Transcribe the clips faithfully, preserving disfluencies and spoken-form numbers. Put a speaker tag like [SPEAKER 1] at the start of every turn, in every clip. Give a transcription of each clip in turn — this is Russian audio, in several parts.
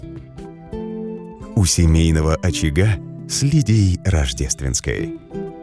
[SPEAKER 1] У семейного очага с Лидией Рождественской.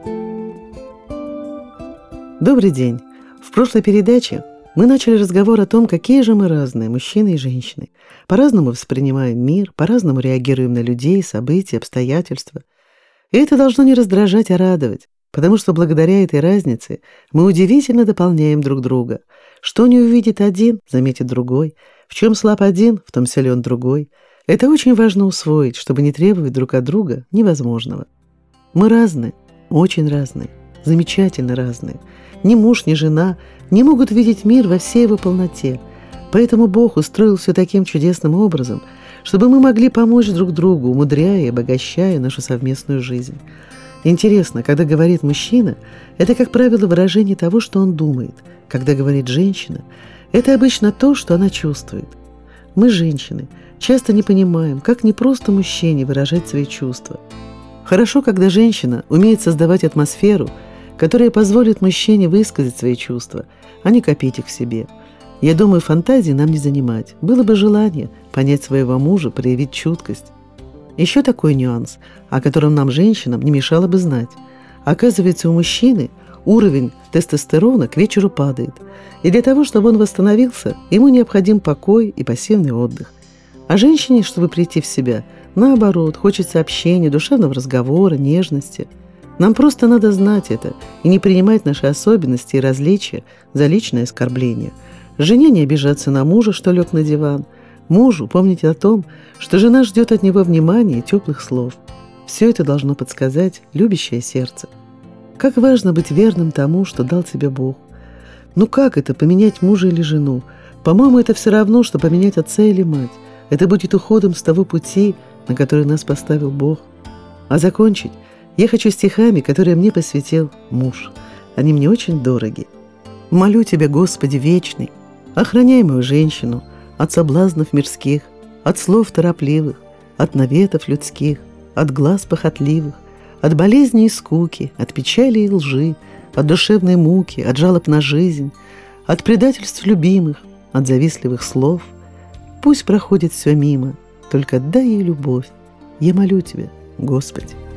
[SPEAKER 2] Добрый день! В прошлой передаче мы начали разговор о том, какие же мы разные, мужчины и женщины. По-разному воспринимаем мир, по-разному реагируем на людей, события, обстоятельства. И это должно не раздражать, а радовать, потому что благодаря этой разнице мы удивительно дополняем друг друга. Что не увидит один, заметит другой. В чем слаб один, в том силен другой. Это очень важно усвоить, чтобы не требовать друг от друга невозможного. Мы разные, очень разные, замечательно разные. Ни муж, ни жена не могут видеть мир во всей его полноте. Поэтому Бог устроил все таким чудесным образом, чтобы мы могли помочь друг другу, умудряя и обогащая нашу совместную жизнь. Интересно, когда говорит мужчина, это, как правило, выражение того, что он думает. Когда говорит женщина, это обычно то, что она чувствует. Мы, женщины, часто не понимаем, как непросто мужчине выражать свои чувства. Хорошо, когда женщина умеет создавать атмосферу, которая позволит мужчине высказать свои чувства, а не копить их в себе. Я думаю, фантазии нам не занимать. Было бы желание понять своего мужа, проявить чуткость. Еще такой нюанс, о котором нам, женщинам, не мешало бы знать. Оказывается, у мужчины уровень тестостерона к вечеру падает, и для того, чтобы он восстановился, ему необходим покой и пассивный отдых. А женщине, чтобы прийти в себя, наоборот, хочется общения, душевного разговора, нежности. Нам просто надо знать это и не принимать наши особенности и различия за личное оскорбление. Жене не обижаться на мужа, что лег на диван. Мужу помнить о том, что жена ждет от него внимания и теплых слов. Все это должно подсказать любящее сердце. Как важно быть верным тому, что дал тебе Бог. Ну как это, поменять мужа или жену? По-моему, это все равно, что поменять отца или мать. Это будет уходом с того пути, на который нас поставил Бог. А закончить я хочу стихами, которые мне посвятил муж. Они мне очень дороги. «Молю Тебя, Господи вечный, охраняй мою женщину от соблазнов мирских, от слов торопливых, от наветов людских, от глаз похотливых, от болезни и скуки, от печали и лжи, от душевной муки, от жалоб на жизнь, от предательств любимых, от завистливых слов. Пусть проходит все мимо, только дай ей любовь. Я молю Тебя, Господи».